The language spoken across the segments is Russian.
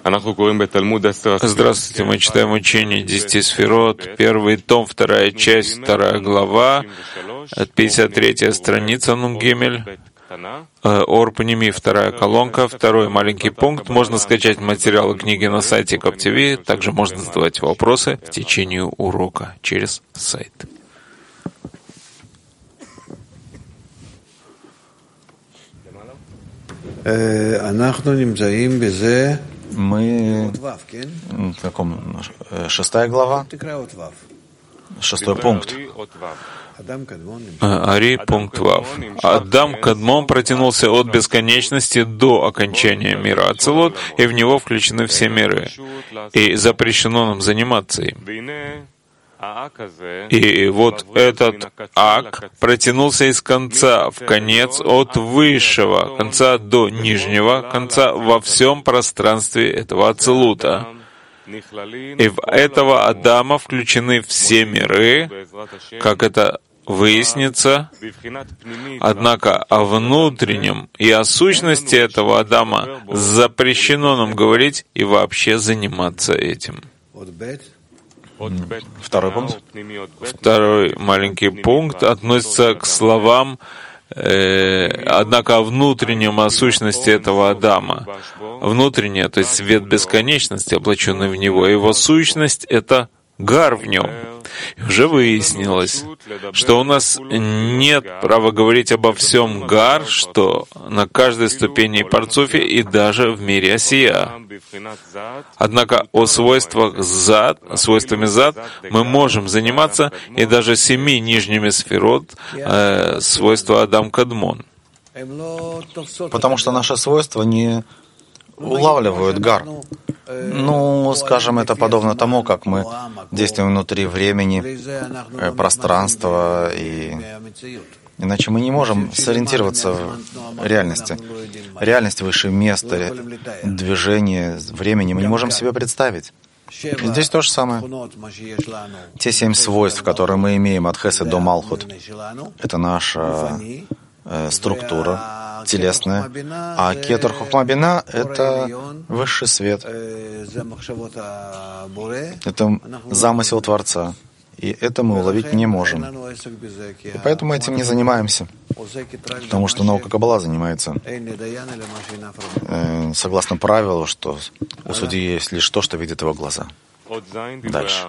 Здравствуйте, мы читаем учение 10 сферот, первый том, вторая часть, вторая глава, 53-я страница Нунгимель, Ор Пними, вторая колонка, второй маленький пункт. Можно скачать материалы книги на сайте КапТВ, также можно задавать вопросы в течение урока через сайт. Мы в каком? 6 глава? 6 пункт. Ари, пункт Вав. Адам Кадмон протянулся от бесконечности до окончания мира Ацилут, и в него включены все миры. И запрещено нам заниматься им. И вот этот ак протянулся из конца в конец, от высшего конца до нижнего конца во всем пространстве этого Ацилута. И в этого Адама включены все миры, как это выяснится. Однако о внутреннем и о сущности этого Адама запрещено нам говорить и вообще заниматься этим. Второй пункт. Второй маленький пункт относится к словам однако о внутреннем, о сущности этого Адама. Внутреннее, то есть свет бесконечности, облаченный в него, его сущность — это гар в нем. И уже выяснилось, что у нас нет права говорить обо всем гар, что на каждой ступени парцуфе и даже в мире осия. Однако о свойствами зад мы можем заниматься, и даже 7 нижними сферот свойства Адам Кадмон. Потому что наши свойства не улавливают гар. Скажем, это подобно тому, как мы действуем внутри времени, пространства, и иначе мы не можем сориентироваться в реальности. Реальность выше места, движения, времени мы не можем себе представить. И здесь то же самое. Те 7 свойств, которые мы имеем от Хесед до Малхут, это наша структура телесная, а Кетер Хохма Бина — это высший свет. Это замысел Творца. И это мы уловить не можем. И поэтому этим не занимаемся. Потому что наука Каббала занимается согласно правилу, что у судьи есть лишь то, что видит его глаза. Дальше.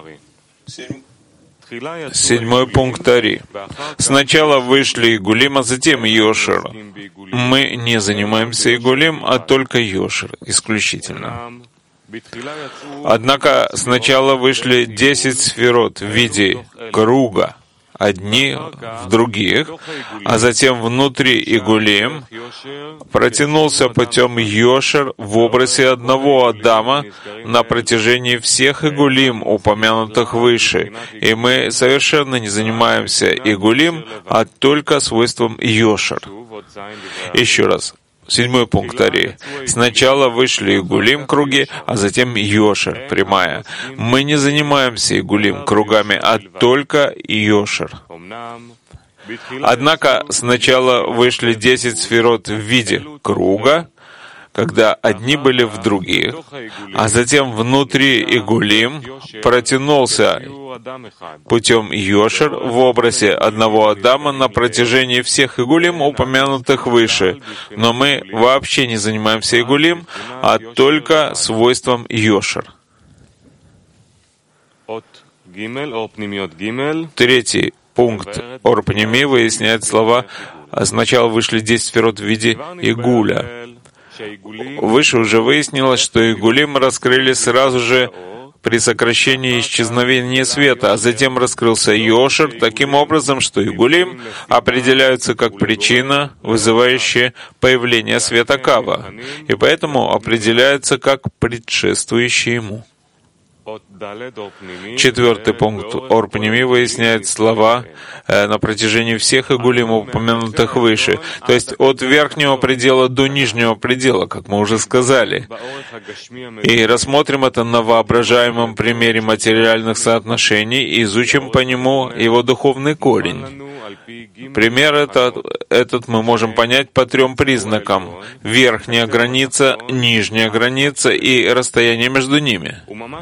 7 пункт Ари. Сначала вышли Игулим, а затем Йошер. Мы не занимаемся Игулим, а только Йошер, исключительно. Однако сначала вышли 10 сферот в виде круга, одни в других, а затем внутри Игулим протянулся путем Йошер в образе одного Адама на протяжении всех Игулим, упомянутых выше. И мы совершенно не занимаемся Игулим, а только свойством Йошер. Еще раз. 7 пункт Ари. Сначала вышли Игулим круги, а затем Йошер, прямая. Мы не занимаемся Игулим кругами, а только Йошер. Однако сначала вышли 10 сферот в виде круга, когда одни были в других, а затем внутри Игулим протянулся путем Йошер в образе одного Адама на протяжении всех Игулим, упомянутых выше. Но мы вообще не занимаемся Игулим, а только свойством Йошер. 3 пункт Ор Пними выясняет слова «сначала вышли 10 сферот в виде Игуля». Выше уже выяснилось, что Игулим раскрыли сразу же при сокращении исчезновения света, а затем раскрылся Йошер таким образом, что Игулим определяются как причина, вызывающая появление света Кава, и поэтому определяются как предшествующий ему. 4 пункт Ор Пними выясняет слова на протяжении всех Игулим, упомянутых выше, то есть от верхнего предела до нижнего предела, как мы уже сказали. И рассмотрим это на воображаемом примере материальных соотношений и изучим по нему его духовный корень. Пример этот мы можем понять по 3 признакам: верхняя граница, нижняя граница и расстояние между ними.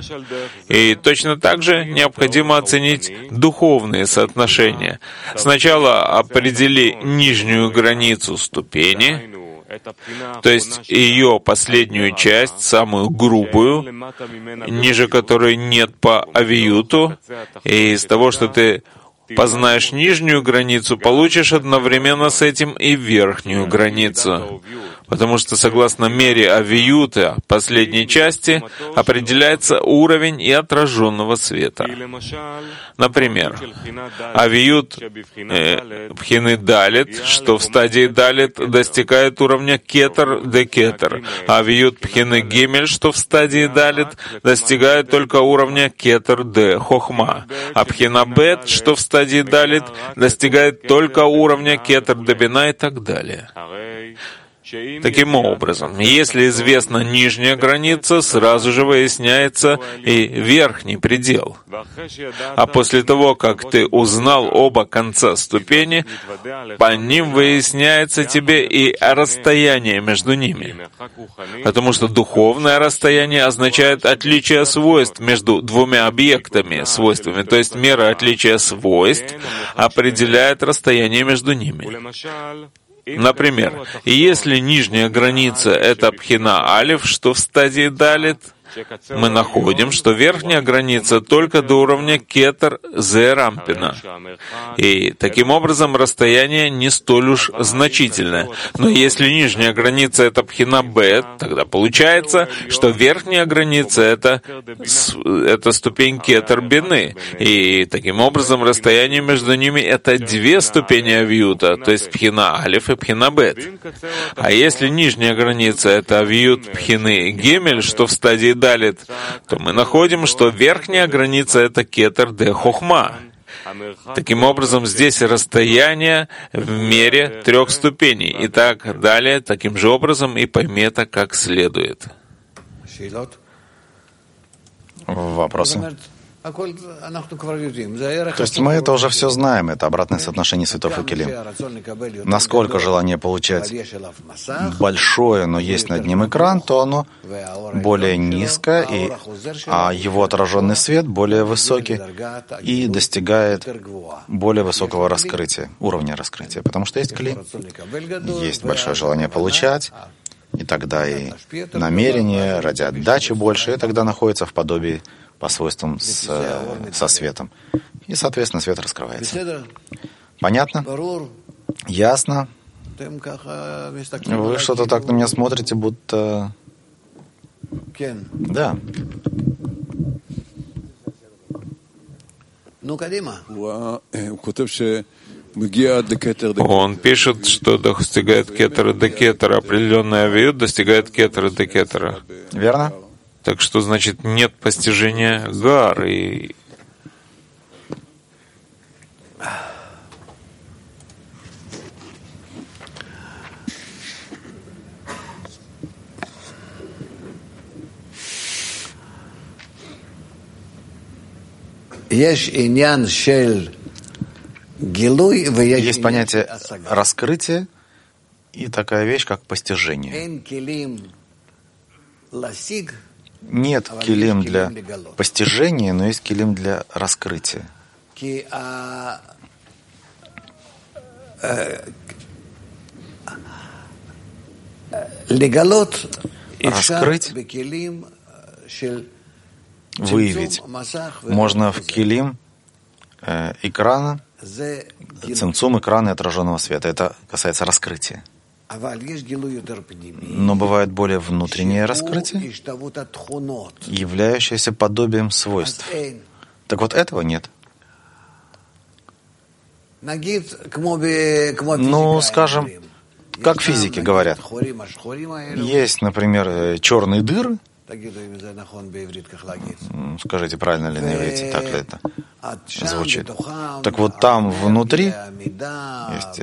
И точно так же необходимо оценить духовные соотношения. Сначала определи нижнюю границу ступени, то есть ее последнюю часть, самую грубую, ниже которой нет по авиюту, и из того, что ты познаешь нижнюю границу, получишь одновременно с этим и верхнюю границу. Потому что согласно мере авиюта последней части определяется уровень и отраженного света. Например, авиют пхины далит, что в стадии далит достигает уровня кетер де кетер, а авиют пхины гимель, что в стадии далит достигает только уровня кетер де хохма, а пхина бет, что в стадии далит достигает только уровня кетер де бина и так далее. Таким образом, если известна нижняя граница, сразу же выясняется и верхний предел. А после того, как ты узнал оба конца ступени, по ним выясняется тебе и расстояние между ними. Потому что духовное расстояние означает отличие свойств между 2 объектами, свойствами, то есть мера отличия свойств определяет расстояние между ними. Например, если нижняя граница — это пхина алиф, что в стадии далит, мы находим, что верхняя граница только до уровня кетер зе рампина. И таким образом расстояние не столь уж значительное. Но если нижняя граница — это пхина бет, тогда получается, что верхняя граница — это ступень кетер бины. И таким образом расстояние между ними — это 2 ступени авиюта, то есть пхина алиф и пхина бет. А если нижняя граница — это авиют пхины гимель, что в стадии далит, то мы находим, что верхняя граница — это кетер де хохма. Таким образом, здесь расстояние в мере 3 ступеней. И так далее, таким же образом и пойми это как следует. Вопросы? То есть мы это уже все знаем, это обратное соотношение светов и келим. Насколько желание получать большое, но есть над ним экран, то оно более низко, а его отраженный свет более высокий и достигает более высокого раскрытия, уровня раскрытия. Потому что есть келим, есть большое желание получать, и тогда и намерение ради отдачи больше, и тогда находится в подобии по свойствам со светом. И, соответственно, свет раскрывается. Понятно? Ясно? Вы что-то так на меня смотрите, будто... Да. Он пишет, что достигает кетера до кетера. Определенный авиют достигает кетера до кетера. Верно? Так что, значит, нет постижения гар. И... Есть понятие раскрытия и такая вещь, как постижение. Нет килим для постижения, но есть килим для раскрытия. Раскрыть, выявить можно в килим экрана, цимцум экрана и отраженного света. Это касается раскрытия. Но бывает более внутреннее раскрытие, являющееся подобием свойств. Так вот этого нет. Ну, скажем, как физики говорят, есть, например, черные дыры. Скажите, правильно ли на иврите, так ли это звучит? Так вот там внутри есть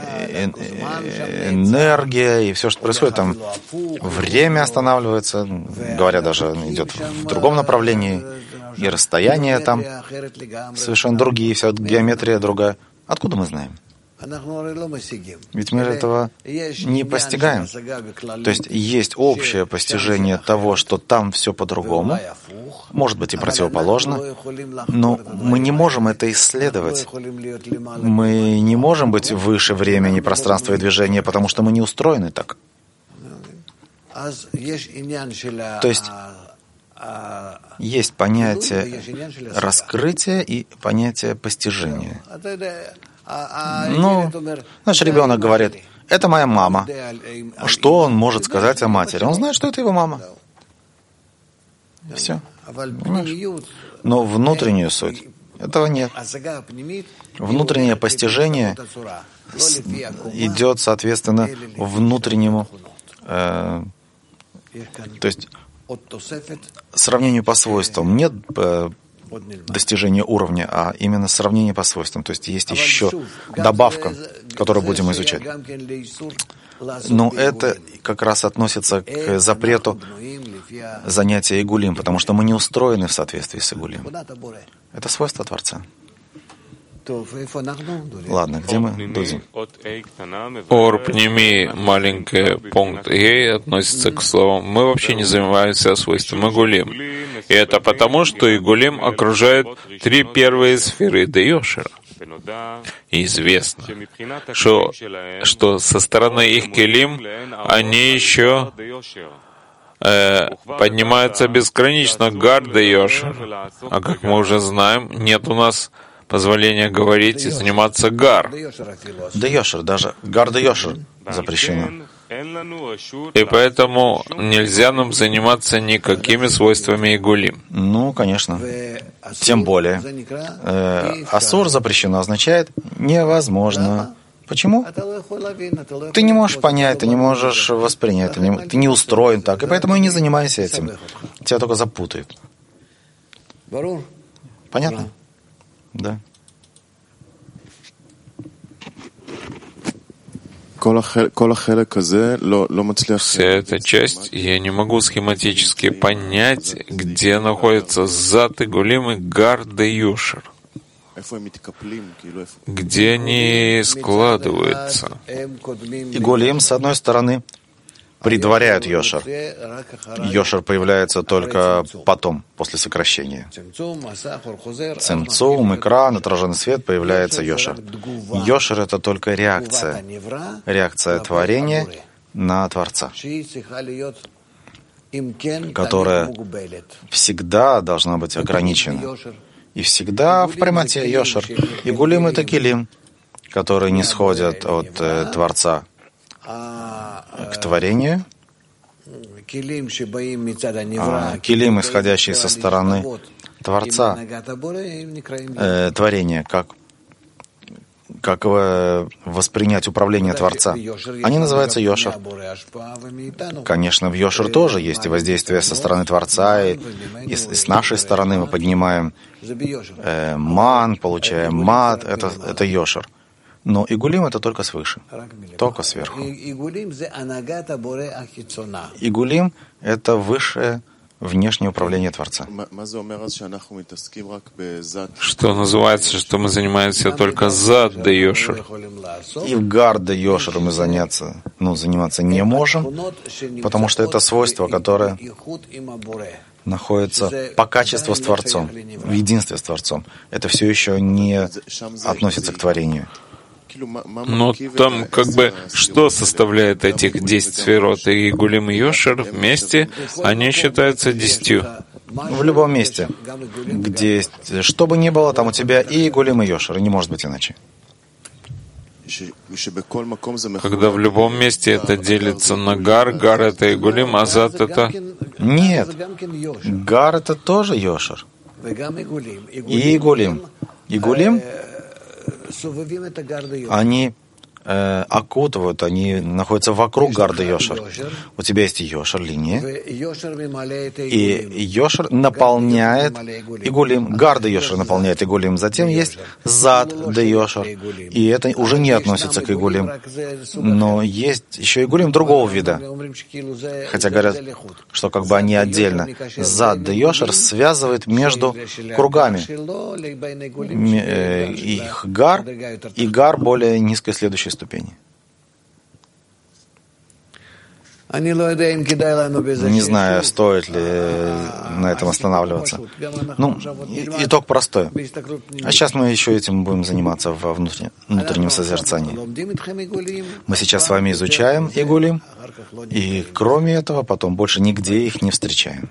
энергия и все, что происходит, там время останавливается, говорят, даже идет в другом направлении, и расстояние там совершенно другие, вся геометрия другая. Откуда мы знаем? Ведь мы этого не постигаем. То есть есть общее постижение того, что там все по-другому, может быть и противоположно, но мы не можем это исследовать. Мы не можем быть выше времени, пространства и движения, потому что мы не устроены так. То есть есть понятие раскрытия и понятие постижения. Ну, наш ребенок говорит, это моя мама. Что он может сказать о матери? Он знает, что это его мама. Все. Понимаешь? Но внутреннюю суть этого нет. Внутреннее постижение идет, соответственно, внутреннему, то есть сравнению по свойствам. Нет достижения уровня, а именно сравнение по свойствам. То есть есть еще добавка, которую будем изучать. Но это как раз относится к запрету занятия игулим, потому что мы не устроены в соответствии с игулим. Это свойство Творца. Ладно, где мы, Дуди? Ор пними, маленький пункт Е относится к словам. Мы вообще не занимаемся свойством игулим. И это потому, что игулим окружает 3 первые сферы Де-Йошера. И известно, что со стороны их келим они еще поднимаются безгранично гар Де-Йошер. А как мы уже знаем, нет у нас позволения говорить и заниматься гар. Де-Йошер, даже гар Де-Йошер запрещено. И поэтому нельзя нам заниматься никакими свойствами игулим. Ну, конечно. Тем более. Асур запрещено означает невозможно. Почему? Ты не можешь понять, ты не можешь воспринять, ты не устроен так, и поэтому и не занимайся этим. Тебя только запутают. Понятно? Да. Вся эта часть, я не могу схематически понять, где находится зад игулим и гар Де-Йошер. Где они складываются? Игулим, с одной стороны, предваряют Йошер. Йошер появляется только потом, после сокращения. Цимцум, экран, отраженный свет, появляется Йошер. Йошер — это только реакция. Реакция творения на Творца, которая всегда должна быть ограничена. И всегда в прямоте Йошер. Игулим — это келим, которые не сходят от Творца к творению, келим, исходящие со стороны Творца, творение, как воспринять управление Творца. Они называются Йошер. Конечно, в Йошер тоже есть и воздействие со стороны Творца, и с нашей стороны мы поднимаем ман, получаем мат, это Йошер. Но игулим — это только свыше, только сверху. Игулим — это высшее внешнее управление Творца. Что называется, что мы занимаемся только зад Де-Йошер. И в гар Де-Йошер мы заниматься не можем, потому что это свойство, которое находится по качеству с Творцом, в единстве с Творцом. Это все еще не относится к творению. Но там как бы что составляет этих 10 сферот? И игулим и Йошер вместе, они считаются 10. В любом месте, где что бы ни было, там у тебя и игулим, и Йошер, и не может быть иначе. Когда в любом месте это делится на гар, гар — это игулим, а зад — это... Нет, гар — это тоже Йошер. И игулим. Игулим, они окутывают, они находятся вокруг гарды Йошер. У тебя есть Йошер, линия, и Йошер наполняет Игулим, гарда Йошер наполняет Игулим. Затем есть зад де Йошер, и это уже не относится к Игулим. Но есть еще Игулим другого вида, хотя говорят, что как бы они отдельно. Зад де Йошер связывает между кругами их гар и гар более низкой следующей ступени. Не знаю, стоит ли на этом останавливаться. Итог простой. А сейчас мы еще этим будем заниматься во внутреннем созерцании. Мы сейчас с вами изучаем Игулим, и кроме этого потом больше нигде их не встречаем.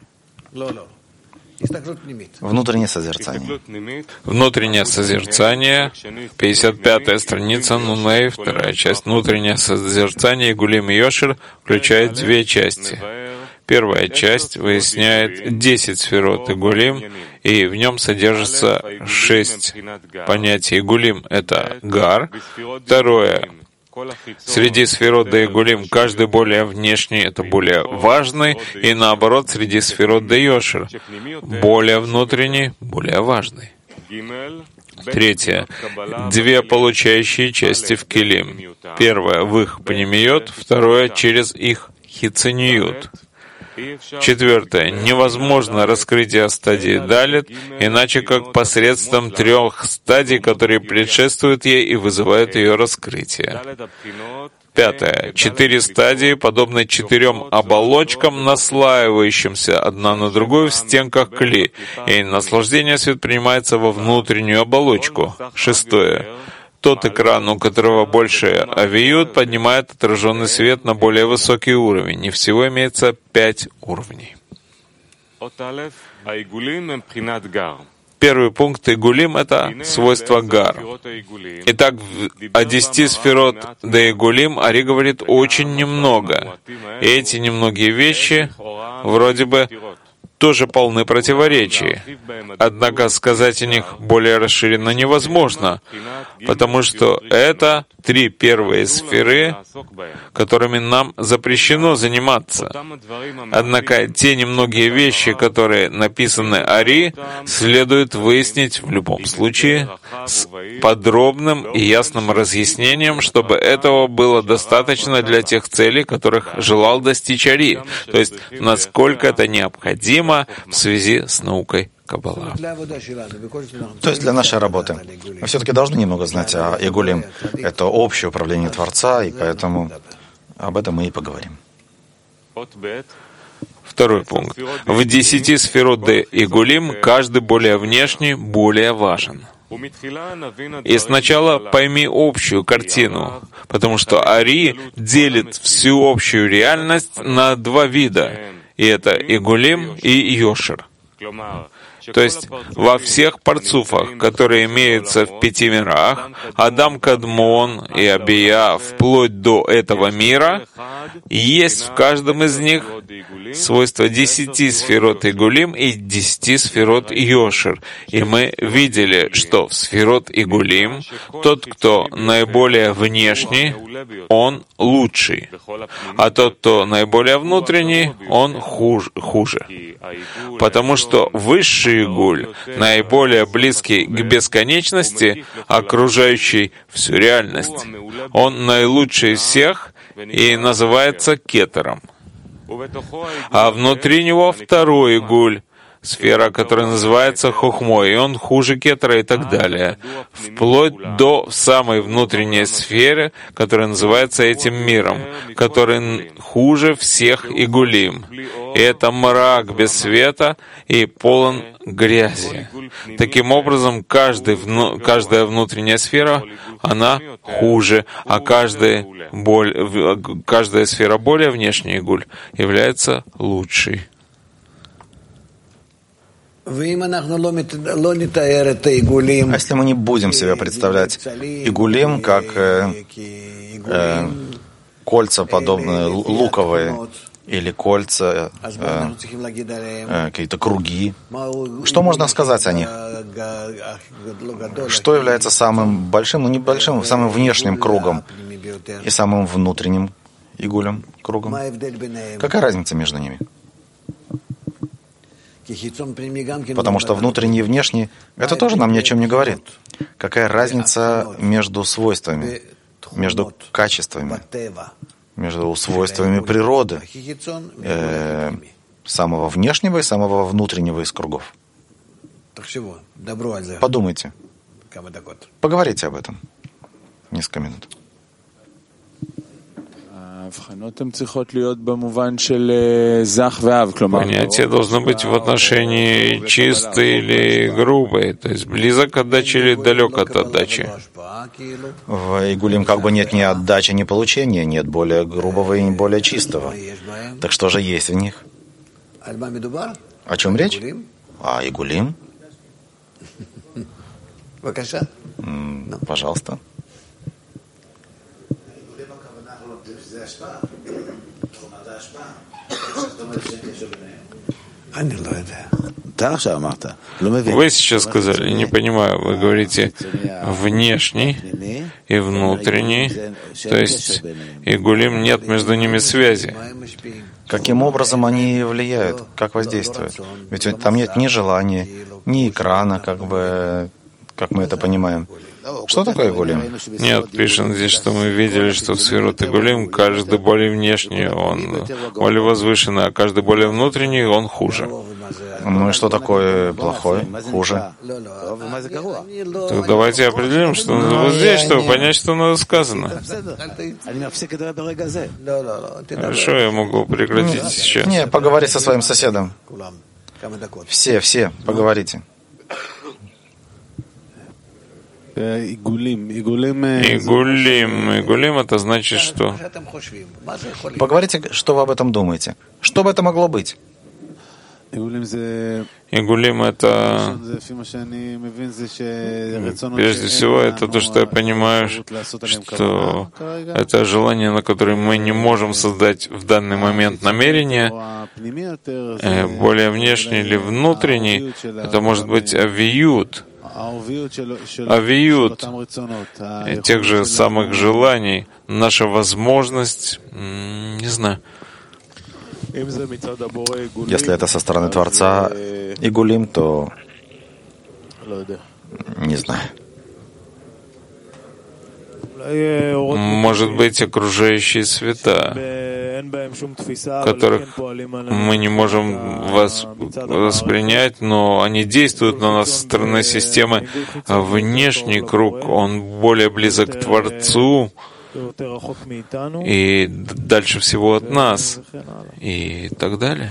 Внутреннее созерцание. Внутреннее созерцание, 55-я страница, Нуней, вторая часть. Внутреннее созерцание Игулим и Йошер включает две части. Первая часть выясняет 10 сферот Игулим, и в нем содержится 6 понятий. Игулим — это гар. Второе — среди сферот да Игулим каждый более внешний — это более важный, и наоборот, среди сферот да Йошер более внутренний, более важный. Третье. Две получающие части в Келим. Первое — в их пнемиот, второе — через их хицениют. Четвертое. Невозможно раскрытие стадии Далит, иначе как посредством 3 стадий, которые предшествуют ей и вызывают ее раскрытие. Пятое. 4 стадии подобны 4 оболочкам, наслаивающимся одна на другую в стенках кли, и наслаждение свет принимается во внутреннюю оболочку. Шестое. Тот экран, у которого больше авиют, поднимает отраженный свет на более высокий уровень. И всего имеется 5 уровней. Первый пункт Игулим — это свойство гар. Итак, о 10 сферот да Игулим Ари говорит очень немного. И эти немногие вещи вроде бы тоже полны противоречий. Однако сказать о них более расширенно невозможно, потому что это 3 первые сферы, которыми нам запрещено заниматься. Однако те немногие вещи, которые написаны Ари, следует выяснить в любом случае с подробным и ясным разъяснением, чтобы этого было достаточно для тех целей, которых желал достичь Ари, то есть насколько это необходимо в связи с наукой Каббала. То есть для нашей работы. Мы все-таки должны немного знать о Игулим. Это общее управление Творца, и поэтому об этом мы и поговорим. Второй пункт. В 10 сферот да Игулим каждый более внешний, более важен. И сначала пойми общую картину, потому что Ари делит всю общую реальность на 2 вида, и это Игулим и Йошер. То есть во всех парцуфах, которые имеются в 5 мирах, Адам Кадмон и Абия, вплоть до этого мира, есть в каждом из них свойства 10 сферот Игулим и 10 сферот Йошер. И мы видели, что в сферот Игулим тот, кто наиболее внешний, он лучший, а тот, кто наиболее внутренний, он хуже. Потому что высший Игуль, наиболее близкий к бесконечности, окружающий всю реальность, он наилучший из всех и называется кетером. А внутри него второй Игуль, сфера, которая называется Хохмой, и он хуже кетера и так далее, вплоть до самой внутренней сферы, которая называется этим миром, который хуже всех Игулим. И это мрак без света и полон грязи. Таким образом, каждая внутренняя сфера, она хуже, а каждая сфера более внешний Игуль является лучшей. А если мы не будем себе представлять Игулим как кольца, подобные луковые, или кольца, какие-то круги, что можно сказать о них? Что является самым большим, небольшим, самым внешним кругом? и самым внутренним игулем, кругом? Какая разница между ними? Потому что внутренний и внешний — это тоже нам ни о чем не говорит. Какая разница между свойствами, между качествами, между свойствами природы, самого внешнего и самого внутреннего из кругов? Подумайте. Поговорите об этом. Несколько минут. Понятие должно быть в отношении чистой или грубой, то есть близок к отдаче или далек от отдачи. В игулим как бы нет ни отдачи, ни получения, нет более грубого и более чистого. Так что же есть в них? О чем речь? О игулим? Пожалуйста. Вы сейчас сказали, не понимаю, вы говорите внешний и внутренний, то есть игулим, нет между ними связи. Каким образом они влияют, как воздействуют? Ведь там нет ни желания, ни экрана, как мы это понимаем. Что такое игулим? Нет, пишем здесь, что мы видели, что в сферот игулим каждый более внешний, он более возвышенный, а каждый более внутренний, он хуже. Ну и что такое плохой, хуже? Так давайте определим, что вот здесь, чтобы понять, что надо сказано. Хорошо, я могу прекратить сейчас. Не, поговори со своим соседом. Все, поговорите. Игулим это значит что? Поговорите, что вы об этом думаете. Что бы это могло быть? Игулим это, прежде всего, это то, что я понимаю, что это желание, на которое мы не можем создать в данный момент намерение, более внешний или внутренний, это может быть авиют тех же самых желаний, наша возможность, не знаю. Если это со стороны Творца игулим, то не знаю. Может быть, окружающие света, которых мы не можем воспринять, но они действуют на нас со стороны системы. Внешний круг, он более близок к Творцу и дальше всего от нас, и так далее.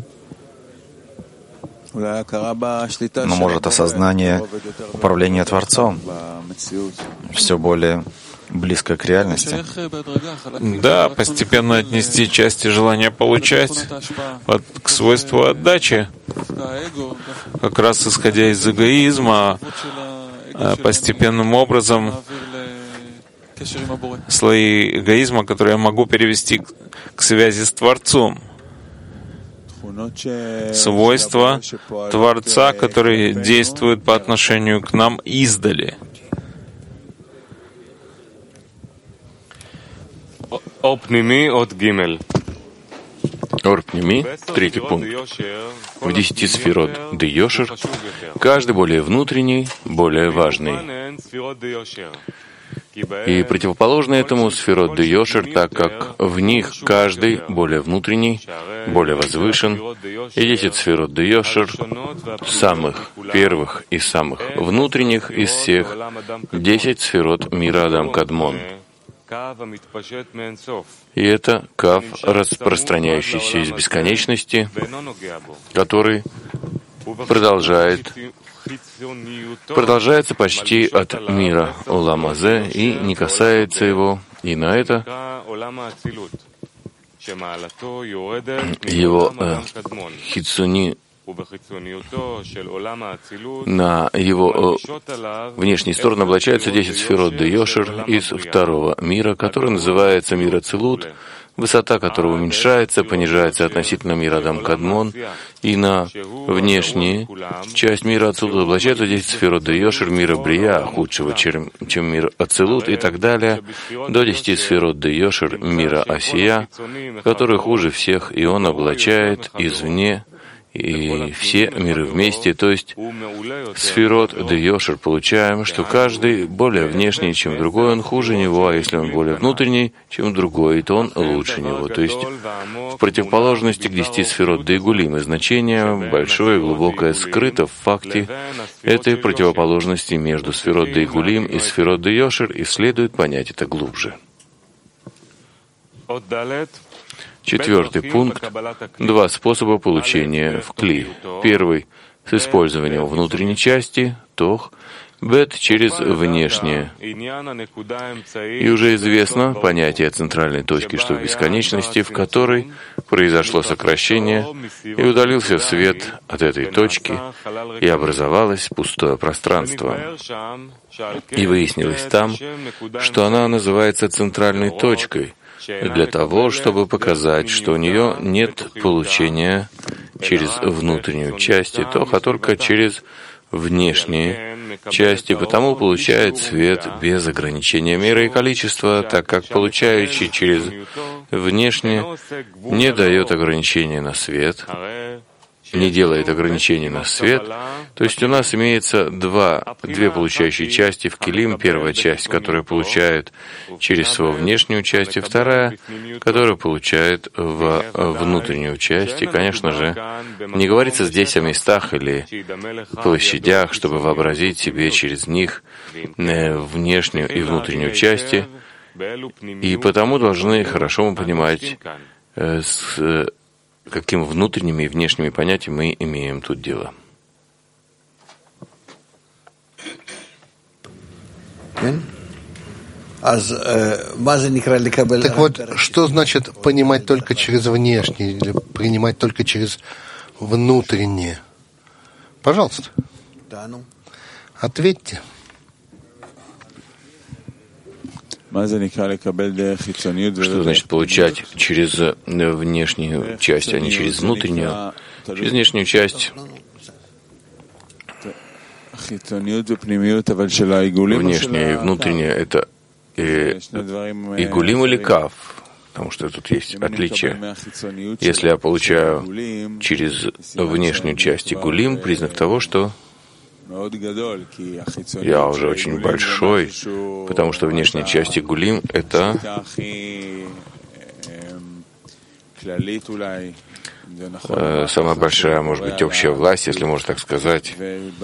Но может осознание управления Творцом все более близко к реальности. Да, постепенно отнести части желания получать к свойству отдачи, как раз исходя из эгоизма, постепенным образом слои эгоизма, которые я могу перевести к связи с Творцом. Свойства Творца, которые действуют по отношению к нам издали. Ор Пними, третий пункт. В 10 сферот де Йошер каждый более внутренний, более важный. И противоположно этому сферот де Йошер, так как в них каждый более внутренний, более возвышен, и 10 сферот де Йошер, самых первых и самых внутренних из всех, 10 сферот мира Адам Кадмон. И это кав, распространяющийся из бесконечности, который продолжается почти от мира Олам Азе и не касается его, и на это его хитсуни на его внешней стороне облачаются 10 сферот де-Йошер из второго мира, который называется мир Ацилут, высота которого уменьшается, понижается относительно мира Адам-Кадмон, и на внешнюю часть мира Ацилут облачаются 10 сферот де-Йошер мира Брия, худшего, чем мир Ацилут, и так далее, до 10 сферот де-Йошер мира Асия, который хуже всех, и он облачает извне и все миры вместе, то есть сферот де-Йошер получаем, что каждый более внешний, чем другой, он хуже него, а если он более внутренний, чем другой, то он лучше него. То есть в противоположности к 10 сферот де-Игулим, и значение большое и глубокое скрыто в факте этой противоположности между сферот де-Игулим и сферот де-Йошер, и следует понять это глубже. Четвертый пункт — два способа получения в кли. Первый — с использованием внутренней части, тох, бет через внешнее. И уже известно понятие центральной точки, что в бесконечности, в которой произошло сокращение, и удалился свет от этой точки, и образовалось пустое пространство. И выяснилось там, что она называется центральной точкой, для того, чтобы показать, что у нее нет получения через внутреннюю часть тох, а только через внешние части, потому получает свет без ограничения меры и количества, так как получающий через внешнее не дает ограничения на свет, не делает ограничений на свет. То есть у нас имеется две получающие части в килим. Первая часть, которая получает через свою внешнюю часть, и вторая, которая получает в внутреннюю часть. И, конечно же, не говорится здесь о местах или площадях, чтобы вообразить себе через них внешнюю и внутреннюю части. И потому должны хорошо понимать, с какими внутренними и внешними понятиями мы имеем тут дело. Так вот, что значит понимать только через внешнее или принимать только через внутреннее? Пожалуйста, ответьте. Что значит получать через внешнюю часть, а не через внутреннюю? Через внешнюю часть внешняя и внутренняя — это игулим или кав, потому что тут есть отличие. Если я получаю через внешнюю часть игулим, признак того, что я уже очень большой, потому что внешняя часть игулим — это самая большая, может быть, общая власть, если можно так сказать.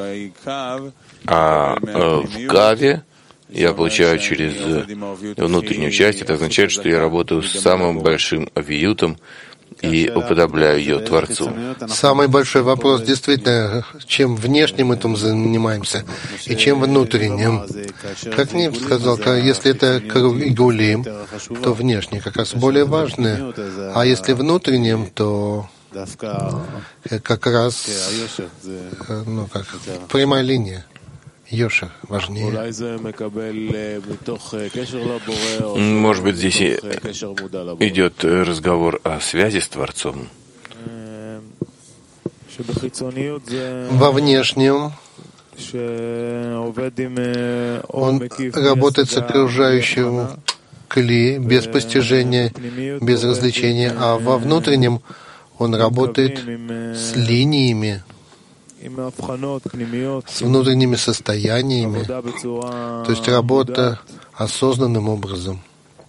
А в каве я получаю через внутреннюю часть. Это означает, что я работаю с самым большим авиютом и уподобляю ее Творцу. Самый большой вопрос действительно, чем внешним мы там занимаемся и чем внутренним. Как Ним сказал, если это игулим, то внешний как раз более важный, а если внутренним, то как раз прямая линия. Йошер важнее. Может быть, здесь идет разговор о связи с Творцом. Во внешнем он работает с окружающим кли, без постижения, без развлечения, а во внутреннем он работает с линиями, с внутренними состояниями, то есть работа осознанным образом.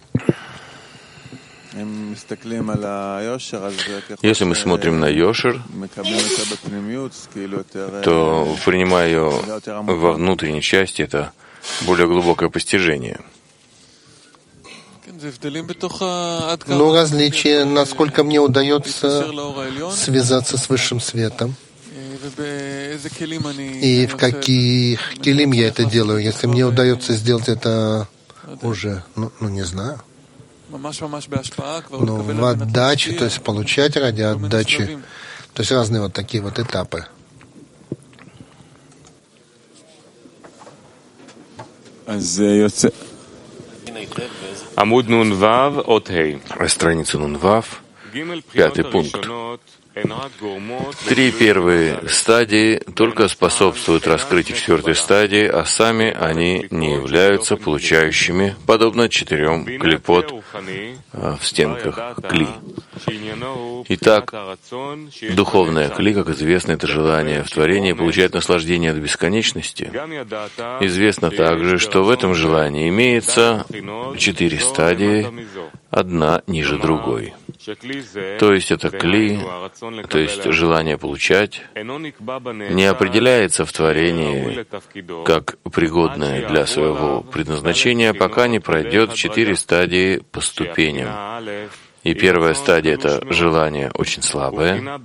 Если мы смотрим на Йошер, то, принимая ее во внутренней части, это более глубокое постижение. Но различие, насколько мне удается связаться с высшим светом, и в каких килим я это делаю. Если мне удается сделать это уже, не знаю, но в отдаче, то есть получать ради отдачи, То есть разные вот такие вот этапы. Страница Нунвав, 5-й пункт. 3 первые стадии только способствуют раскрытию 4-й стадии, а сами они не являются получающими, подобно 4 клипот в стенках кли. Итак, духовное кли, как известно, это желание в творении получать наслаждение от бесконечности. Известно также, что в этом желании имеется 4 стадии, одна ниже другой. То есть это кли, то есть желание получать, не определяется в творении как пригодное для своего предназначения, пока не пройдет 4 стадии по ступеням. И первая стадия — это желание очень слабое,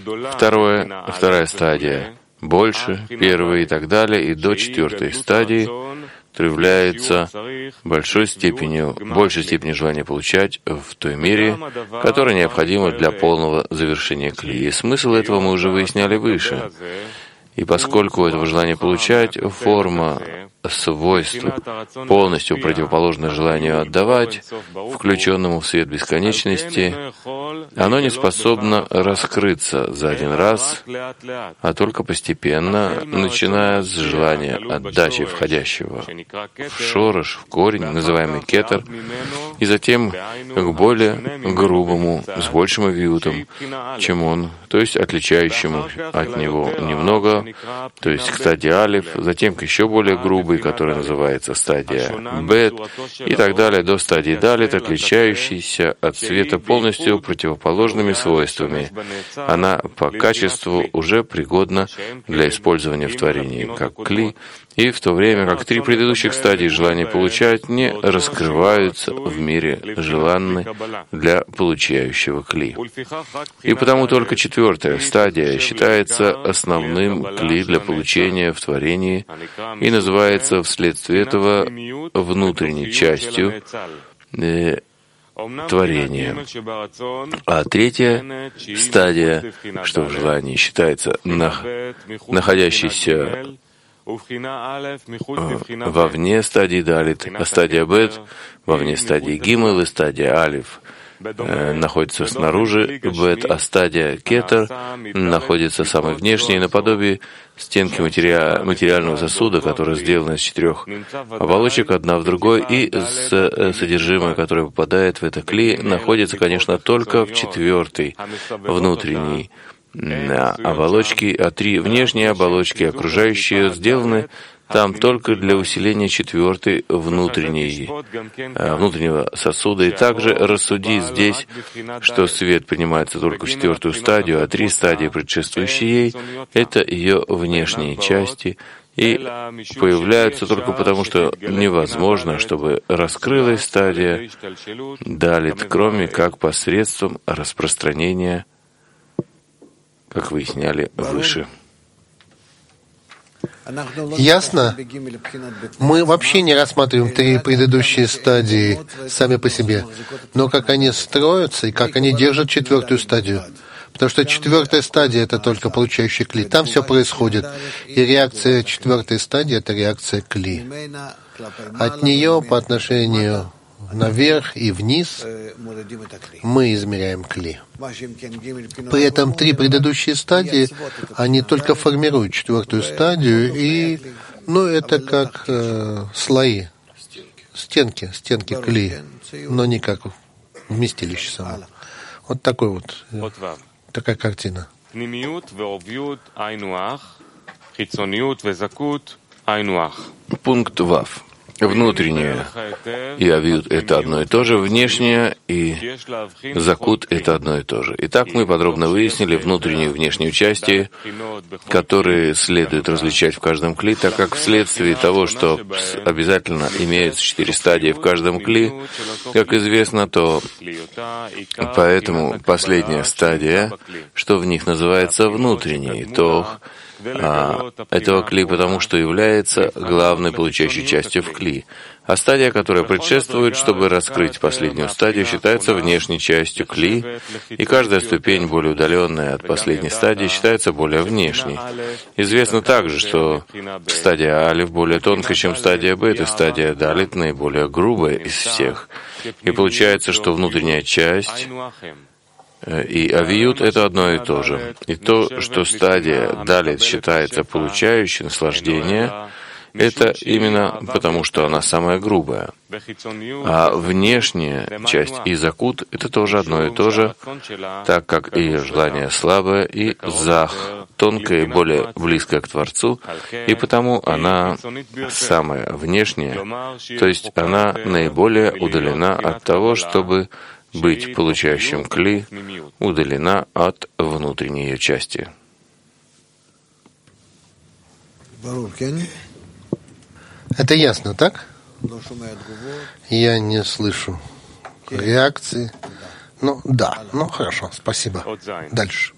вторая стадия — больше, первая и так далее, и до 4-й стадии проявляется большей степенью желания получать в той мере, которая необходима для полного завершения кли. И смысл этого мы уже выясняли выше. И поскольку у этого желания получать форма, свойство, полностью противоположное желанию отдавать, включенному в свет бесконечности, оно не способно раскрыться за один раз, а только постепенно, начиная с желания отдачи входящего в шорош, в корень, называемый кетер, и затем к более грубому, с большим авиутом, чем он, то есть отличающему от него немного, то есть к стадии алиф, затем к еще более грубой, которая называется стадия бет, и так далее, до стадии далит, отличающейся от света полностью противоположными свойствами. Она по качеству уже пригодна для использования в творении, как кли, и в то время как 3 предыдущих стадии желания получать не раскрываются в мире желанны для получающего кли. И потому только 4-я стадия считается основным кли для получения в творении и называется вследствие этого внутренней частью творения. А 3-я стадия, что в желании считается находящейся вовне стадии далит, а стадия бет вовне стадии гимел, и стадия алиф находится снаружи бет, а стадия кетер находится самой внешней, наподобие стенки материального сосуда, которая сделана из 4 оболочек, одна в другой, и содержимое, которое попадает в это кли, находится, конечно, только в 4-й внутренней оболочки, а 3 внешние оболочки, окружающие, сделаны там только для усиления 4-й внутреннего сосуда. И также рассуди здесь, что свет принимается только в 4-ю стадию, а 3 стадии, предшествующие ей, это ее внешние части, и появляются только потому, что невозможно, чтобы раскрылась стадия далит, кроме как посредством распространения, как выясняли выше. Ясно? Мы вообще не рассматриваем 3 предыдущие стадии сами по себе, но как они строятся и как они держат 4-ю стадию. Потому что 4-я стадия — это только получающий кли. Там все происходит. И реакция 4-й стадии — это реакция кли. От нее по отношению наверх и вниз мы измеряем кли. При этом 3 предыдущие стадии, они только формируют 4-ю стадию, и, это как слои, стенки кли, но не как вместилище само. Вот такая картина. Пункт Вав. Внутреннее и авиют — это одно и то же, внешнее и закут — это одно и то же. Итак, мы подробно выяснили внутреннюю и внешнюю части, которые следует различать в каждом кли, так как вследствие того, что обязательно имеются 4 стадии в каждом кли, как известно, то поэтому последняя стадия, что в них называется внутренней, то этого кли, потому что является главной получающей частью в кли. А стадия, которая предшествует, чтобы раскрыть последнюю стадию, считается внешней частью кли, и каждая ступень, более удаленная от последней стадии, считается более внешней. Известно также, что стадия алиф более тонкая, чем стадия бет, и стадия далит наиболее грубая из всех. И получается, что внутренняя часть и авиют — это одно и то же. И то, что стадия далит считается получающей наслаждение, это именно потому, что она самая грубая. А внешняя часть и закут — это тоже одно и то же, так как и желание слабое, и зах тонкое и более близкое к Творцу, и потому она самая внешняя, то есть она наиболее удалена от того, чтобы быть получающим кли, удалена от внутренней ее части. Это ясно, так? Я не слышу реакции. Ну, да. Ну, хорошо, спасибо. Дальше.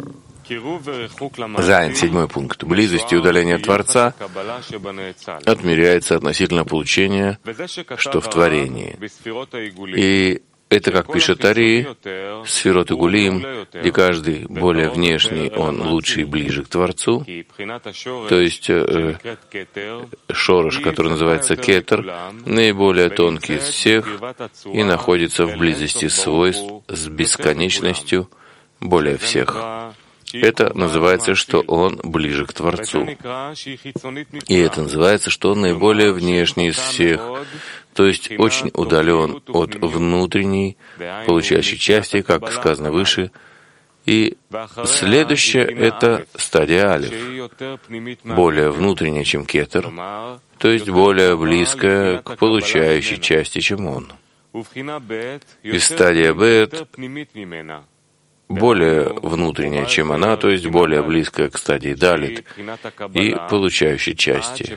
Зайн, 7 пункт. Близость и удаление от Творца отмеряется относительно получения, что в творении. И это, как пишет Ари, сферот и гулим, где каждый более внешний, он лучше и ближе к Творцу, то есть шорош, который называется кетер, наиболее тонкий из всех и находится в близости свойств с бесконечностью более всех. Это называется, что он ближе к Творцу. И это называется, что он наиболее внешний из всех, то есть очень удален от внутренней, получающей части, как сказано выше. И следующее — это стадия алиф, более внутренняя, чем кетер, то есть более близкая к получающей части, чем он. И стадия бет более внутренняя, чем она, то есть более близкая к стадии далит и получающей части.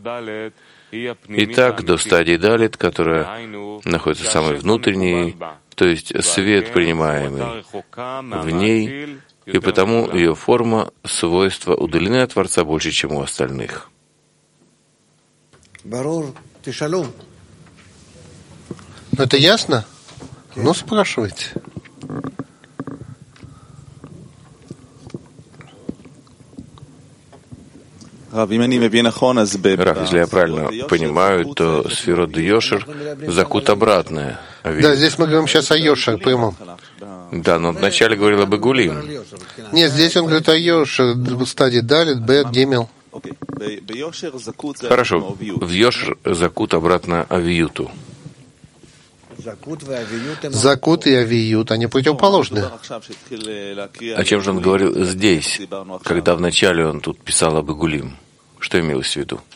И так до стадии далит, которая находится самой внутренней, то есть свет, принимаемый в ней, и потому ее форма, свойства удалены от Творца больше, чем у остальных. Это ясно? Ну, спрашивайте. Раф, если я правильно понимаю, то сферот де Йошер закут обратная. Да, здесь мы говорим сейчас о Йошер прямом. Да, но вначале говорил об Игулим. Нет, здесь он говорит о Йошер, в стадии Далит, Бет, Гимел. Хорошо, в Йошер закут обратно авиюту. Закут и авиют, они противоположны. О чем же он говорил здесь, когда вначале он тут писал об Игулим? Что имелось в виду?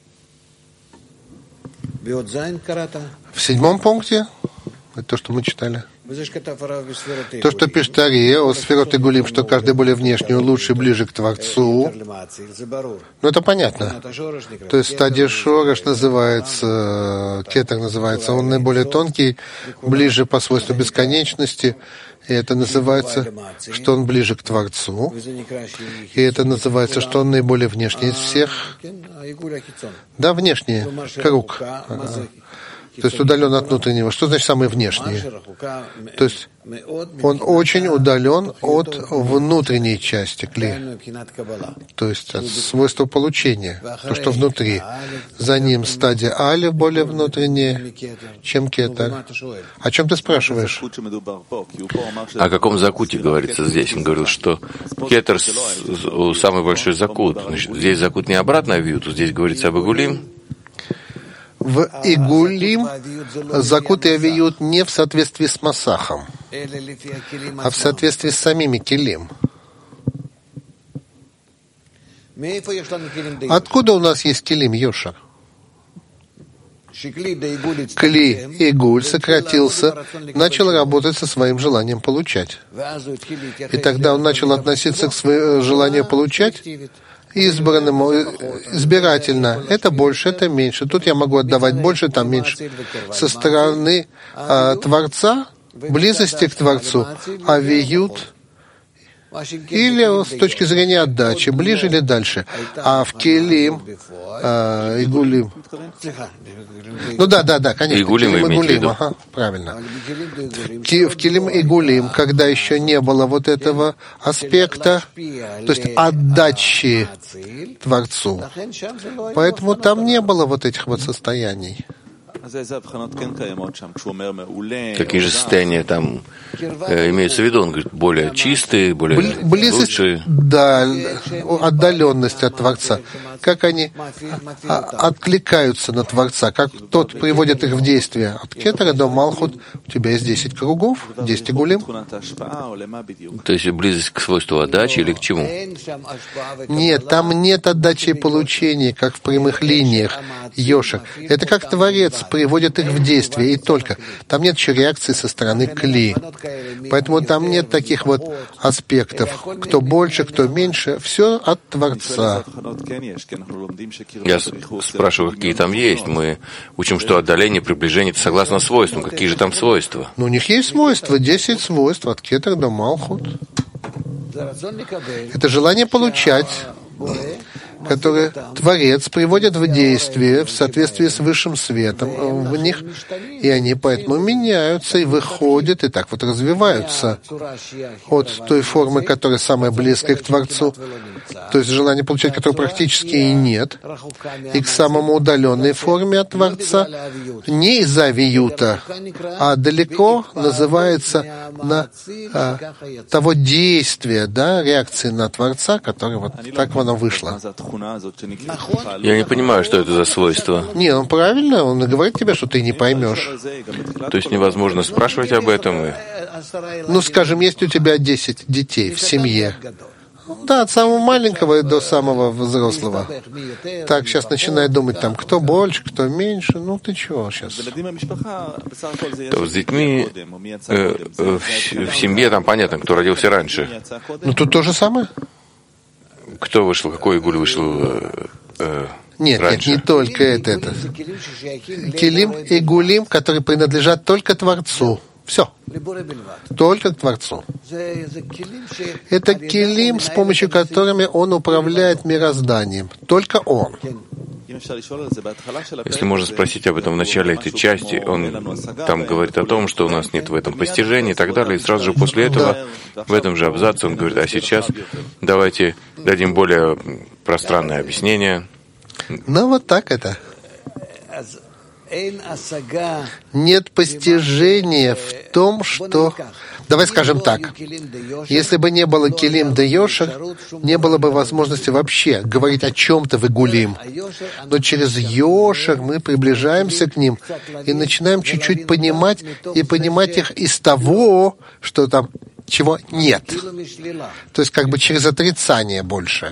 В 7 пункте, это то, что мы читали. То, что пишет Ария о сферот и гулим, что каждый более внешний, лучше и ближе к Творцу. Ну, это понятно. То есть стадия шорош называется, кетер называется, он наиболее тонкий, ближе по свойству бесконечности. И это называется, что он ближе к Творцу. И это называется, что он наиболее внешний из всех. Да, внешний, круг. То есть удален от внутреннего. Что значит самый внешний? То есть он очень удален от внутренней части кли. То есть от свойства получения. То, что внутри. За ним стадия алиф более внутренняя, чем кетер. О чем ты спрашиваешь? О каком закуте говорится здесь? Он говорил, что кетер самый большой закут. Значит, здесь закут не обратно авиюту, здесь говорится об Игулим. В Игулим закут и авиют не в соответствии с Масахом, а в соответствии с самими Келим. Откуда у нас есть Келим, Йошер? Кли Игуль сократился, начал работать со своим желанием получать. И тогда он начал относиться к своему желанию получать избранному, избирательно. Это больше, это меньше. Тут я могу отдавать больше, там меньше. Со стороны Творца, близости к Творцу, авиют, или с точки зрения отдачи, ближе или дальше. А в Келим и Гулим. Ну да, конечно. И Гулим имеете в виду. Ага, правильно. В Келим и Гулим, когда еще не было вот этого аспекта, то есть отдачи Творцу. Поэтому там не было вот этих вот состояний. Какие же состояния там имеются в виду? Он говорит, более чистые, более близость, лучшие. Да, отдаленность от Творца. Как они откликаются на Творца, как тот приводит их в действие. От Кетера до Малхут у тебя есть 10 кругов, 10 гулим. То есть близость к свойству отдачи или к чему? Нет, там нет отдачи и получения, как в прямых линиях Йошер. Это как Творец приводит их в действие, и только. Там нет еще реакции со стороны Кли. Поэтому там нет таких вот аспектов. Кто больше, кто меньше. Все от Творца. Я спрашиваю, какие там есть. Мы учим, что отдаление, приближение — это согласно свойствам. Какие же там свойства? Ну, у них есть свойства, 10 свойств, от Кетер до Малхут. Это желание получать, которые Творец приводит в действие в соответствии с высшим светом в них, и они поэтому меняются и выходят, и так вот развиваются от той формы, которая самая близкая к Творцу, то есть желание получать, которого практически и нет, и к самому удаленной форме от Творца, не из-за виюта, а далеко называется на того действия, да, реакции на Творца, которое вот так оно вышло. Я не понимаю, что это за свойство. Не, ну правильно, он и говорит тебе, что ты не поймешь. То есть невозможно спрашивать об этом? Ну, скажем, есть у тебя 10 детей в семье. Да, от самого маленького до самого взрослого. Так, сейчас начинает думать, там, кто больше, кто меньше. Ну, ты чего сейчас? То с детьми в семье там понятно, кто родился раньше. Ну, тут то же самое. Кто вышел, какой игуль вышел Нет, раньше? Нет, не только это. Келим и Гулим, которые принадлежат только Творцу. Все. Только к Творцу. Это келим, с помощью которыми он управляет мирозданием. Только он. Если можно спросить об этом в начале этой части, он там говорит о том, что у нас нет в этом постижения и так далее, и сразу же после этого, в этом же абзаце он говорит, а сейчас давайте дадим более пространное объяснение. Ну, вот так это. Нет постижения в том, что... Давай скажем так. Если бы не было Келим да Йошер, не было бы возможности вообще говорить о чем-то в Игулим. Но через Йошер мы приближаемся к ним и начинаем чуть-чуть понимать, и понимать их из того, что там чего нет. То есть как бы через отрицание больше.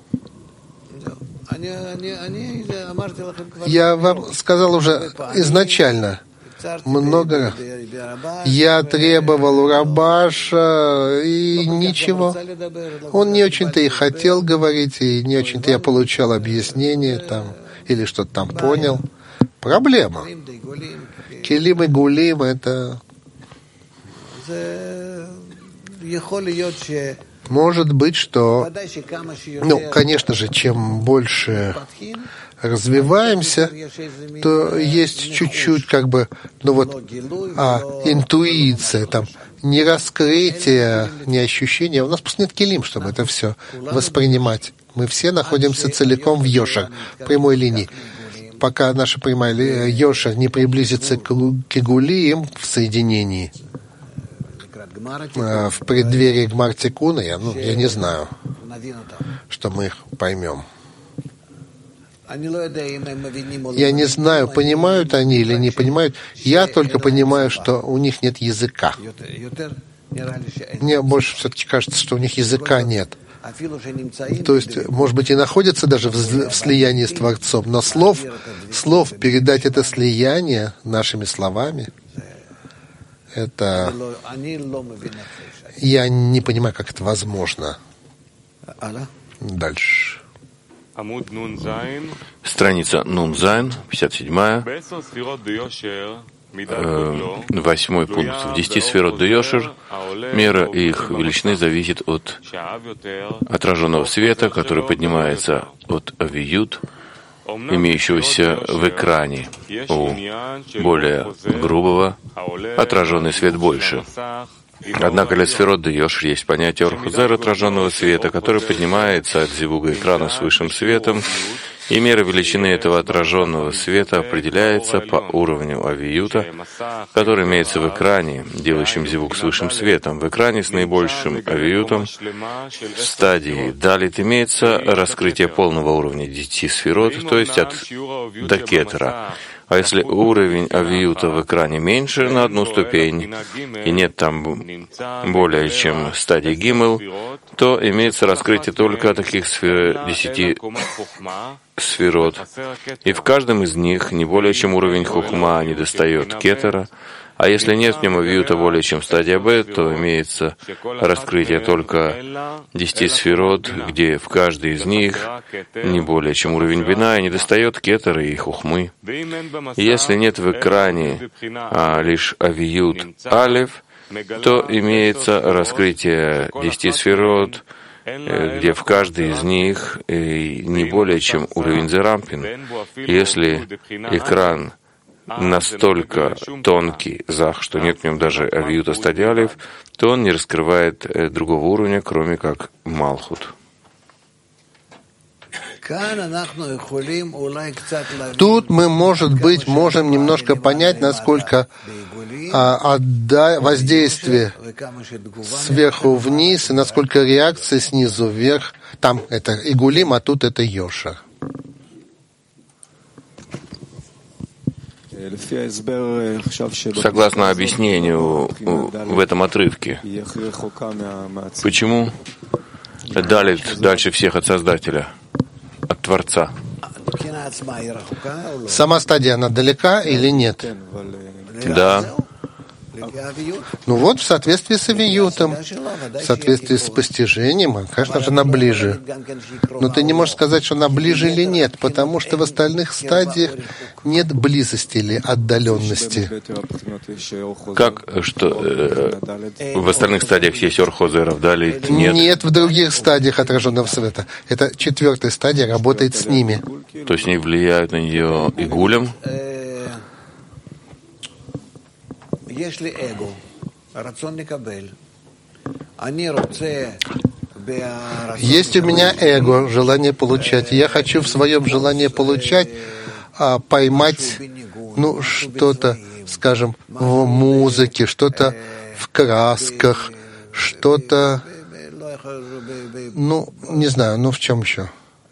Я вам сказал уже изначально, много. Я требовал у Рабаша, и ничего. Он не очень-то и хотел говорить, и не очень-то я получал объяснение там, или что-то там понял. Проблема. Келим и Гулим — это... Может быть, что, ну, конечно же, чем больше развиваемся, то есть чуть-чуть как бы, ну вот, интуиция, там, не раскрытие, не ощущение. У нас просто нет келим, чтобы это все воспринимать. Мы все находимся целиком в Йошер, прямой линии. Пока наша прямая Йошер не приблизится к Игулим в соединении, в преддверии Гмар Тикуна, я не знаю, что мы их поймем. Я не знаю, понимают они или не понимают. Я только понимаю, что у них нет языка. Мне больше все-таки кажется, что у них языка нет. То есть, может быть, и находятся даже в слиянии с Творцом, но слов передать это слияние нашими словами, это... Я не понимаю, как это возможно. Дальше. Страница Нун Зайн, 57-я. 8 пункт. В 10 сферот Йошер мера их величины зависит от отраженного света, который поднимается от авиют, имеющегося в экране. У более грубого отраженный свет больше. Однако для сферот Йошер есть понятие Орхузер отраженного света, который поднимается от зивуга экрана с высшим светом, и мера величины этого отраженного света определяется по уровню авиюта, который имеется в экране, делающем зивуг с высшим светом. В экране с наибольшим авиютом в стадии далит имеется раскрытие полного уровня 10 сферот, то есть до кетера. А если уровень авиюта в экране меньше на одну ступень, и нет там более чем стадии гимел, то имеется раскрытие только таких 10 сферот. И в каждом из них не более чем уровень хухма недостает кетера. А если нет в нем авиюта более чем стадия Б, то имеется раскрытие только 10 сферот, где в каждой из них не более чем уровень бина, и недостает кетера и хухмы. И если нет в экране лишь авиют алеф, то имеется раскрытие 10 сферот, где в каждой из них не более чем уровень зерампин. Если экран настолько тонкий зах, что нет в нем даже авиюта стадии алеф, то он не раскрывает другого уровня, кроме как малхут. Тут мы, может быть, можем немножко понять, насколько воздействие сверху вниз и насколько реакция снизу вверх. Там это игулим, а тут это йошер. Согласно объяснению в этом отрывке, почему далит дальше всех от Создателя, от Творца? Сама стадия, она далека или нет? Да. Ну вот, в соответствии с авиютом, в соответствии с постижением, конечно же, она ближе. Но ты не можешь сказать, что она ближе или нет, потому что в остальных стадиях нет близости или отдаленности. Как, что в остальных стадиях есть орхозеров, далее нет? Нет в других стадиях отраженного света. Это 4-я стадия работает с ними. То есть они влияют на нее игулем? Есть у меня эго, желание получать. Я хочу в своем желании получать поймать что-то, скажем, в музыке, что-то в красках, что-то, не знаю, в чем еще?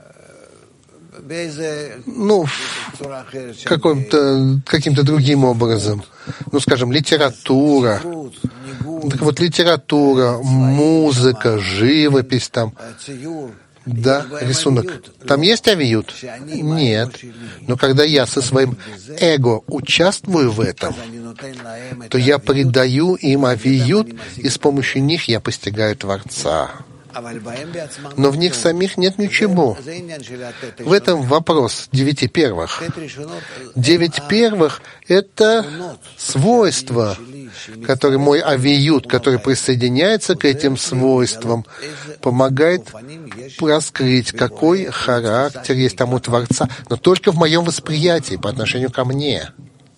Каким-то другим образом. Скажем, литература. Так вот, литература, музыка, живопись там. Да, рисунок. Там есть авиют? Нет. Но когда я со своим эго участвую в этом, то я придаю им авиют, и с помощью них я постигаю Творца. Но в них самих нет ничего. В этом вопрос 9 первых. 9 первых — это свойства, которые мой авиют, который присоединяется к этим свойствам, помогает раскрыть, какой характер есть там у Творца, но только в моем восприятии по отношению ко мне.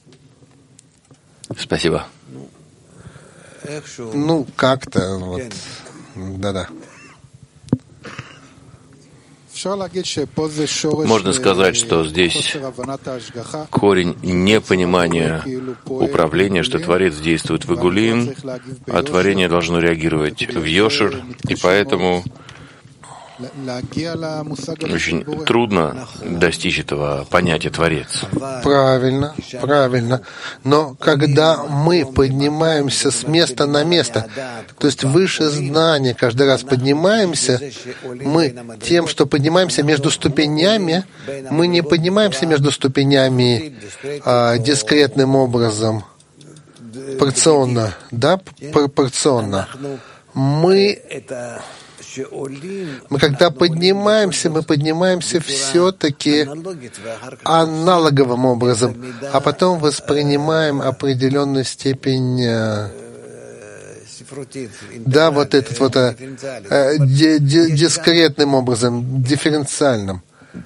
Спасибо. Как-то да-да. Можно сказать, что здесь корень непонимания управления, что Творец действует в игулим, а творение должно реагировать в йошер, и поэтому очень трудно достичь этого понятия Творец. Правильно. Но когда мы поднимаемся с места на место, то есть выше знания, каждый раз поднимаемся, мы тем, что поднимаемся между ступенями, мы не поднимаемся между ступенями дискретным образом, пропорционно. Мы Мы когда поднимаемся, мы поднимаемся все-таки аналоговым образом, а потом воспринимаем определенную степень, да, вот этот вот дискретным образом, дифференциальным.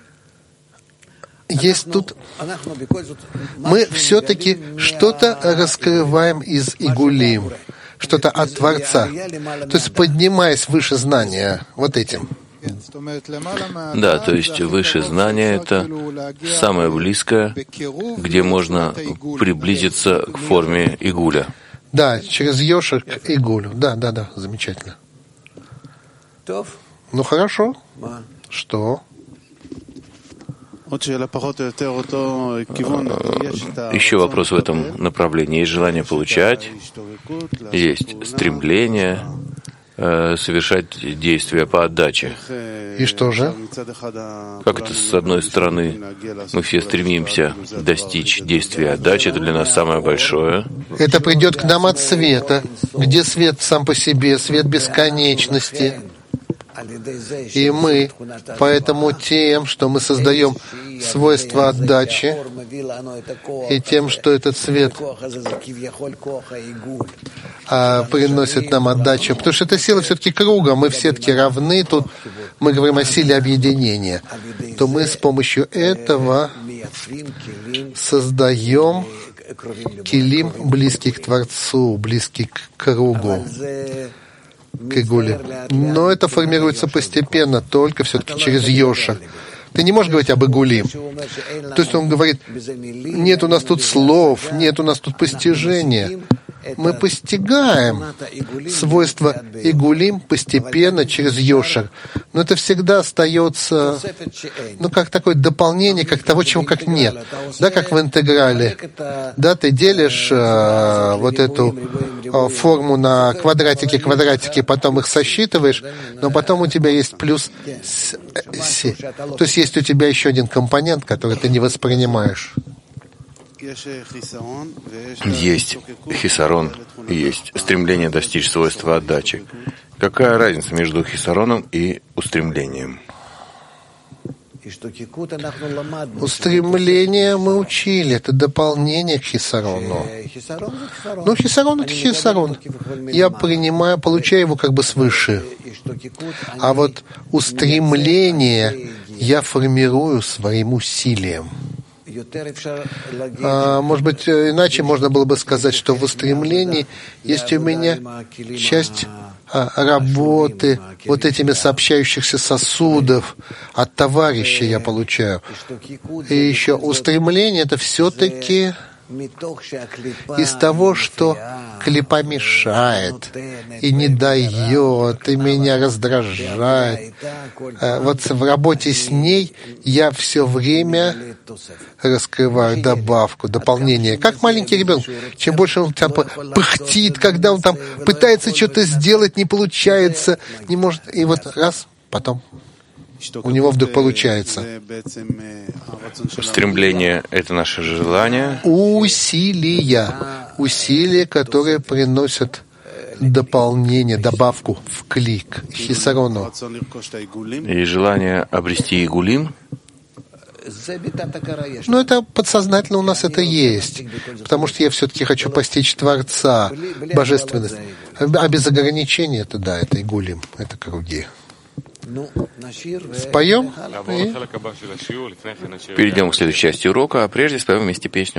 Есть тут, мы все-таки что-то раскрываем из Игулим, что-то от Творца, то есть поднимаясь выше знания вот этим. Да, то есть выше знания — это самое близкое, где можно приблизиться к форме Игуля. Да, через Йошер к Игулю. Да, замечательно. Ну хорошо. Что? Еще вопрос в этом направлении. Есть желание получать, есть стремление совершать действия по отдаче. И что же? Как это, с одной стороны, мы все стремимся достичь действия отдачи, это для нас самое большое. Это придет к нам от света. Где свет сам по себе, свет бесконечности. И мы, поэтому тем, что мы создаем свойства отдачи, и тем, что этот свет приносит нам отдачу, потому что эта сила все-таки круга, мы все-таки равны, тут мы говорим о силе объединения, то мы с помощью этого создаем килим, близкий к Творцу, близкий к кругу, к Игуле. Но это формируется постепенно, только все-таки через Йошер. Ты не можешь говорить об Игулим. То есть он говорит, нет у нас тут слов, нет у нас тут постижения. Мы постигаем свойства Игулим постепенно через Йошер. Но это всегда остается, как такое дополнение, как того, чего как нет. Да, как в интеграле. Да, ты делишь вот эту форму на квадратики, потом их сосчитываешь, но потом у тебя есть плюс то есть есть у тебя еще один компонент, который ты не воспринимаешь. Есть хисарон, есть стремление достичь свойства отдачи. Какая разница между хисароном и устремлением? Устремление мы учили, это дополнение к хисарону. Хисарон — это хисарон. Я принимаю, получаю его как бы свыше. А вот устремление я формирую своим усилием. Может быть, иначе можно было бы сказать, что в устремлении есть у меня часть работы вот этими сообщающихся сосудов от товарища я получаю. И еще устремление — это все-таки из того, что клипа мешает и не дает, и меня раздражает. Вот в работе с ней я все время раскрываю добавку, дополнение. Как маленький ребенок. Чем больше он там пыхтит, когда он там пытается что-то сделать, не получается, не может, и вот раз, потом у него вдруг получается. Стремление — это наше желание. Усилия, которые приносят дополнение, добавку в клик, хисарону. И желание обрести игулим. Это подсознательно у нас это есть, потому что я все-таки хочу постичь Творца, божественность. А без ограничений это это игулим, это круги. Споем? Перейдем к следующей части урока, а прежде споем вместе песню.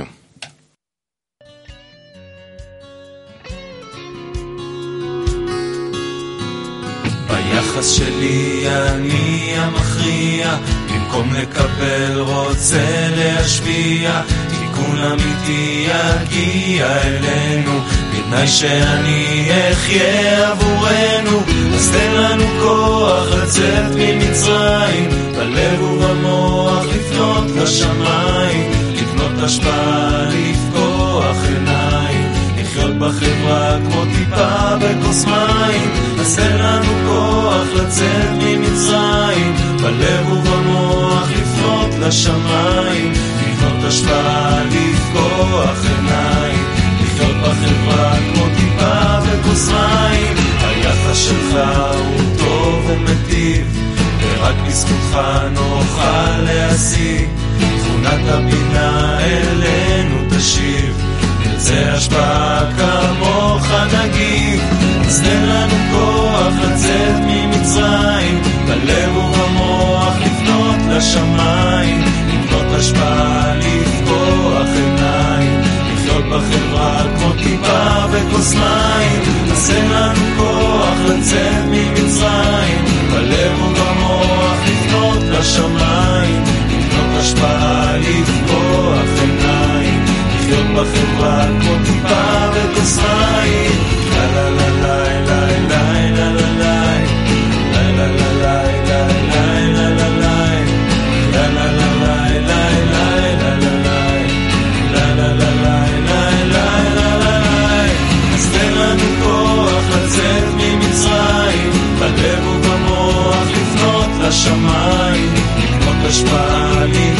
ביחס שלי אני המכריע, במקום לקבל רוצה להשפיע, תיקון אמיתי יגיע אלינו, בתנאי שאני אחיה עבורנו, אז תן לנו כוח לצאת ממצרים, בלב ובמוח לפנות לשמיים, לבנות השפעה, לפקוח עיניים, לחיות בחברה כמו טיפה בכוס מים, אז תן לנו כוח לצאת ממצרים, בלב ובמוח לפנות לשמיים, לבנות השפעה, לפקוח עיניים, לחיות בחברה כמו טיפה בכוס מים, היחד היחס שלך הוא טוב ומטיב, ורק בזכותך נוכל להשיג. תכונת הבינה אלינו תשיב, נרצה השפעה כמוך נגיב. אז תן לנו כוח לצאת ממצרים, בלב ובמוח לפנות לשמיים, לקנות השפעה, לפקוח עיניים, לחיות בחברה כמו טיפה וכוס מים. אז תן לנו כוח לצאת ממצרים, בלב ובמוח לפנות לשמיים, לקנות השפעה, לפקוח עיניים, לחיות בחברה כמו טיפה וכוס מים. לה לה לה לה לה לה לה לה לה לה בלב ובמוח לפנות לשמיים, לקנות השפעה